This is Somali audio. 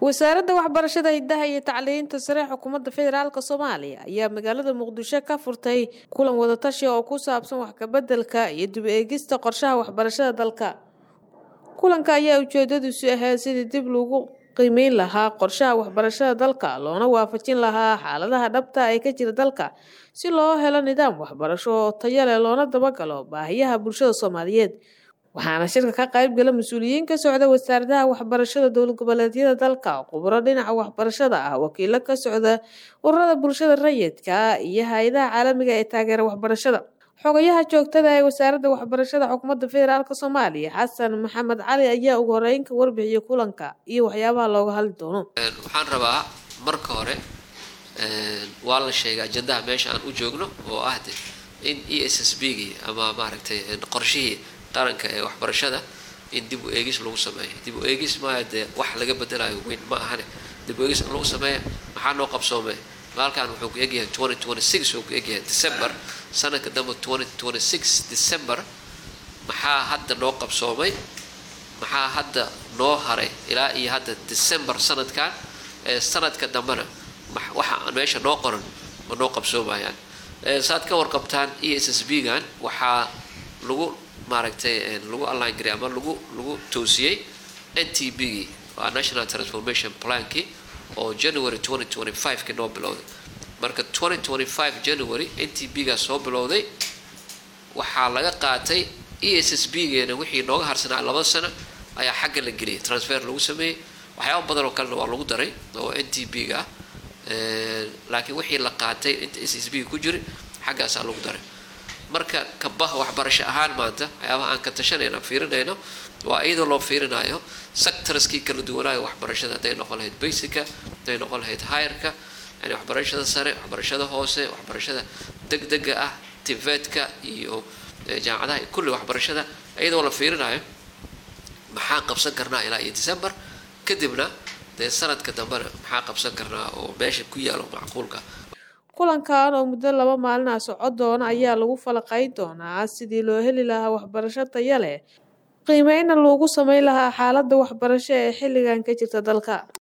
wasaaradda waxbarashada hidaha iyo tacliinta sare xukuumadda federaalka Soomaaliya ayaa magaalada Muqdisho ka furtay kulan wada tashi oo ku saabsan wax ka beddelka iyo dib u eegista qorshaha waxbarashada dalka. Kulanka ayaa ujeedadiisu ahayd sidii dib loogu qiimeyn lahaa qorshaha waxbarashada dalka loona waafajin lahaa xaaladaha dhabta ah ee ka jira dalka si loo helo nidaam waxbarasho oo tayo leh loona dabagalo baahiyaha bulshada Soomaaliyeed. waxaana shirka ka qayb gala mas'uuliyiin ka socda wasaaradda waxbarashada dowlad goboleedyada dalka, khubaro dhinaca waxbarashada ah, wakiilo ka socda ururada bulshada rayidka iyo hay'adaha caalamiga ee taageera waxbarashada. xogayaha joogtada ee wasaaradda waxbarashada xukuumadda federaalka Soomaaliya Xasan Maxamed Cali ayaa ugu horeyn ka warbixiyay kulanka iyo waxyaabaha looga hadli doono. waxaan rabaa marka hore waa la sheegay ajandaha meesha aan u joogno oo ah in ESSB-gi ama maaragtay qorshihii qaranka ee waxbarashada in dib u eegis lagu sameeyo. dib u eegis ma ahade wax laga bedelayo weyn ma ahane, dib u eegis lagu sameeyo maxaa noo qabsoomay. halkan wuxuu ku egyahay 2026 uu ku egyahay December sanadka dambe 2026 December maxaa hadda noo qabsoomay, maxaa hadda noo haray ilaa iyo hadda December sanadkan sanadka dambena waxa meesha noo qoran ma noo qabsoomayaan. saad ka warqabtaan ESSB-gan waxaa lagu maaragtay lagu align garay ama lagu toosiyay NTB waa National Transformation Plan-ki oo January 2025 ka noo bilowday. marka 2025 January NTB-ga soo bilowday waxaa laga qaatay ESSB-geena wixii nooga harsanaa 2 sano ayaa xagga la geliyay, transfer lagu sameeyay. waxyaabo badan oo kale waa lagu daray oo NTB-ga laakiin wixii la qaatay inta ESSB ku jiray xaggaas lagu daray. marka kabaha waxbarasho ahaan maanta waxyaabaha aan ka tashanayna fiirinayno waa iyadoo loo fiirinayo sectorskii kala duwanaayo waxbarashada, haday noqon lahayd basic-ka, haday noqon lahayd higher-ka, yani waxbarashada sare, waxbarashada hoose, waxbarashada degdega ah, TVET-ka iyo jaamacadaha iyo kulli waxbarashada iyadoo la fiirinayo maxaa qabsan karnaa ilaa iyo December kadibna sanadka dambena maxaa qabsan karnaa oo meesha ku yaalo macquulka. kulankan oo muddo 2 maalin ah socod doona ayaa lagu falaqayn doonaa sidii loo heli lahaa waxbarasho tayo leh, qiimeyn lagu sameyn lahaa xaaladda waxbarasho ee xilligan ka jirta dalka.